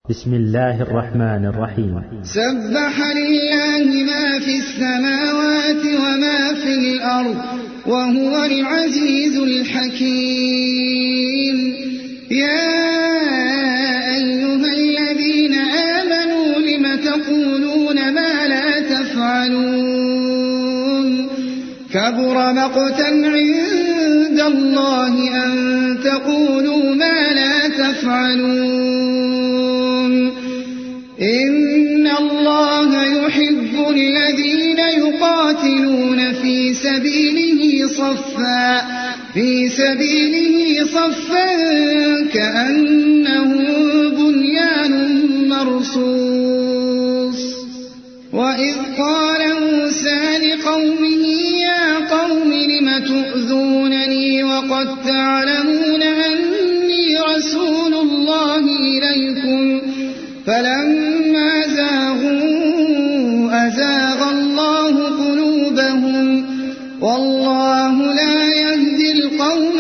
بسم الله الرحمن الرحيم. سبح لله ما في السماوات وما في الأرض وهو العزيز الحكيم. يا أيها الذين آمنوا لم تقولون ما لا تفعلون كبر مقتا عند الله أن تقولوا ما لا تفعلون. إن الله يحب الذين يقاتلون في سبيله صفا كأنه بنيان مرصوص. وإذ قال موسى لقومه يا قوم لم تؤذونني وقد تعلمون أني رسول الله إليكم فلما زاغوا أزاغ الله قلوبهم والله لا يهدي القوم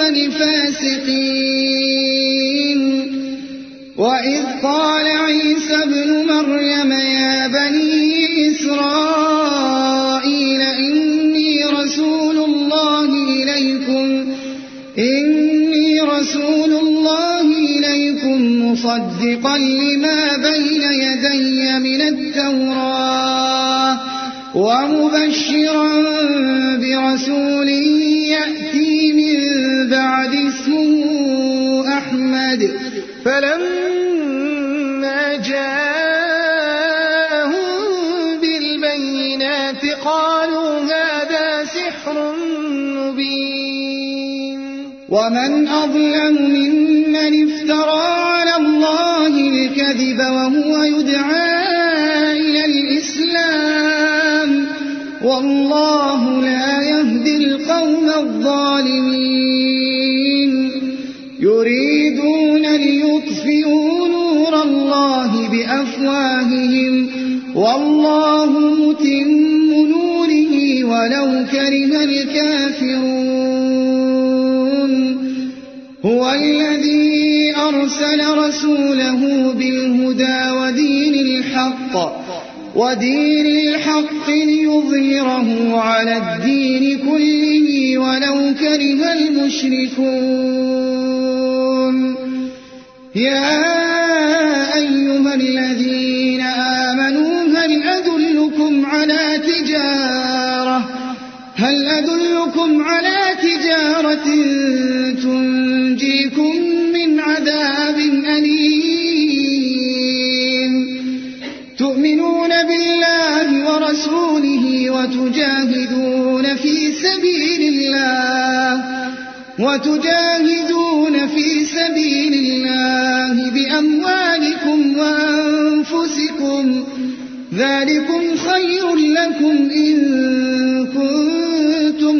الفاسقين. وإذ قال عيسى ابن مريم يا بني إسرائيل إني رسول الله إليكم مصدقا لما بين يدي من التوراة ومبشرا برسول يأتي من بعد اسمه أحمد. فلما جاءهم بالبينات قالوا هذا سحر مبين. ومن أظلم ممن افترى على الله الكذب وهو يدعى إلى الإسلام والله لا يهدي القوم الظالمين. يريدون ليطفئوا نور الله بأفواههم والله متم نوره ولو كره الكافرون. هو الذي أرسل رسوله بالهدى ودين الحق ليظهره على الدين كله ولو كره المشركون. يا أيها الذين آمنوا هل أدلكم على تجارة تنجيكم من عذاب أليم. تؤمنون بالله ورسوله وتجاهدون في سبيل الله بأموالكم وأنفسكم ذلكم خير لكم إن كنتم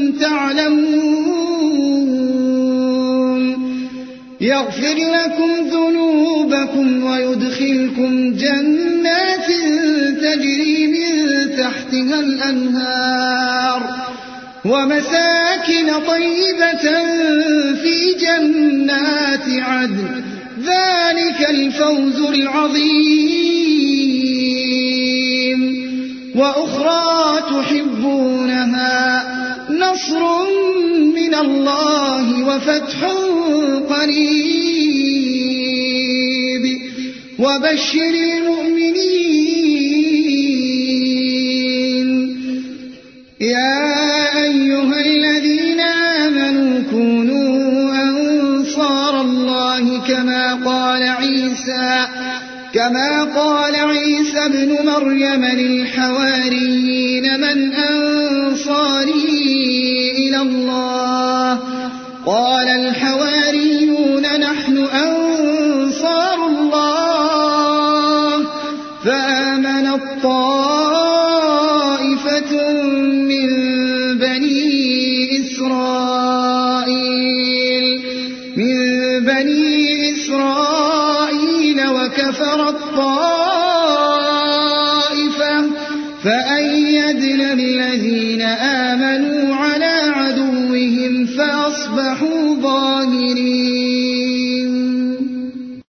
تعلمون. يغفر لكم ذنوبكم ويدخلكم جنات تجري من تحتها الأنهار ومساكن طيبة في جنات عدن ذلك الفوز العظيم. وأخرى تحبونها نصر من الله وفتح قريب وبشر المؤمنين. يا أيها الذين آمنوا كونوا أنصار الله كما قال عيسى ابن مريم للحواريين من أنصاري إلى الله قال الحواريون نحن أنصار الله. فآمنت طائفة من بني إسرائيل وكفرت طائفة